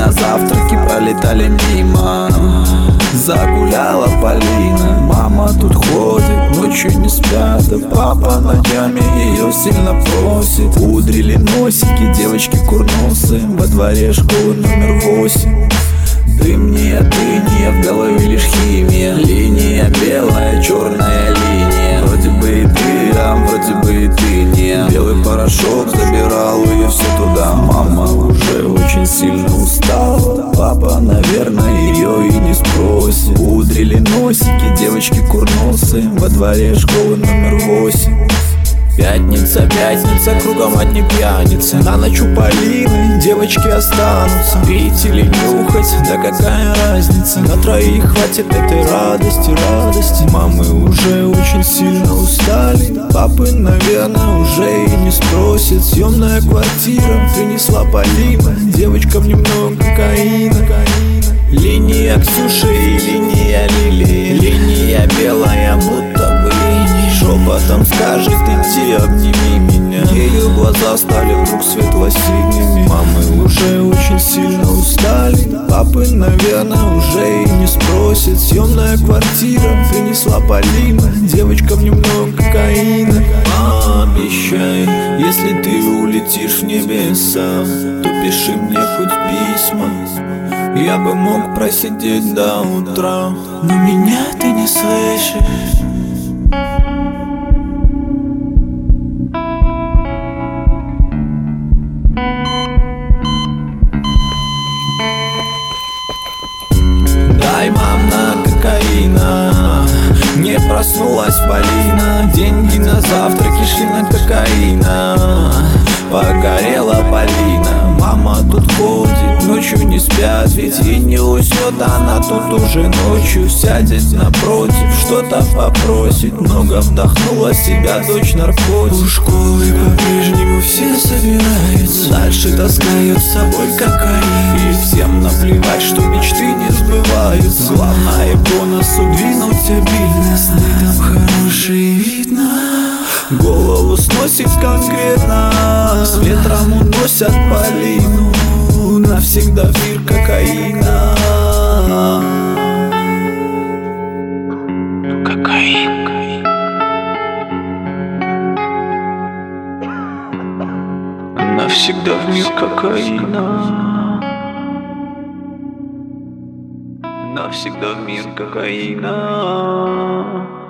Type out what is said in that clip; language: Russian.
на завтраки пролетали мимо. Загуляла Полина, мама тут ходит, ночью не спят, да папа ночами ее сильно просит. Пудрили носики девочки курносые во дворе школы номер 8. Дым не дыния, в голове лишь химия. Линия белая, черная линия. Вроде бы и ты, а вроде бы и ты не. Белый порошок забирал ее все туда. Мама уже очень сильно устала. Папа, наверное, ее и не спросит. Пудрили носики девочки курносые во дворе школы номер 8. Пятница, пятница, кругом одни пьяницы. На ночь у Полины девочки останутся. Пить или нюхать, да какая разница. На троих хватит этой радости, радости. Мамы уже очень сильно устали. Папы, наверное, уже и не спросит. Съемная квартира принесла Полина девочкам немного кокаина. Линия Ксюши и линия Лили. Линия белая, будто бы шепотом скажет: иди обними меня. Ее глаза стали вдруг светло-синими. Мамы уже очень сильно устали. Папы, наверное, уже и не спросит. Съемная квартира принесла Полина девочкам немного кокаина. Обещай, если ты улетишь в небеса, то пиши мне хоть письма. Я бы мог просидеть до утра, но меня ты не слышишь. Дай, мам, на кокаина. Не проснулась Полина. Деньги на завтраки шли на кокаина. Погорела Полина. Мама тут ходит, ночью не спят, ведь и не уснет. Она тут уже ночью сядет напротив, что-то попросит. Много вдохнула себя дочь наркотик. У школы по-прежнему все собираются. Дальше таскают с собой кокаин. И всем наплевать, что мечты не сбываются. Главное по носу двинуть обильно. Сны там хорошие видно. Голову сносит конкретно. С ветром уносят Полину. Навсегда в мир кокаина. Кокаин. Навсегда в мир кокаина. Навсегда в мир кокаина.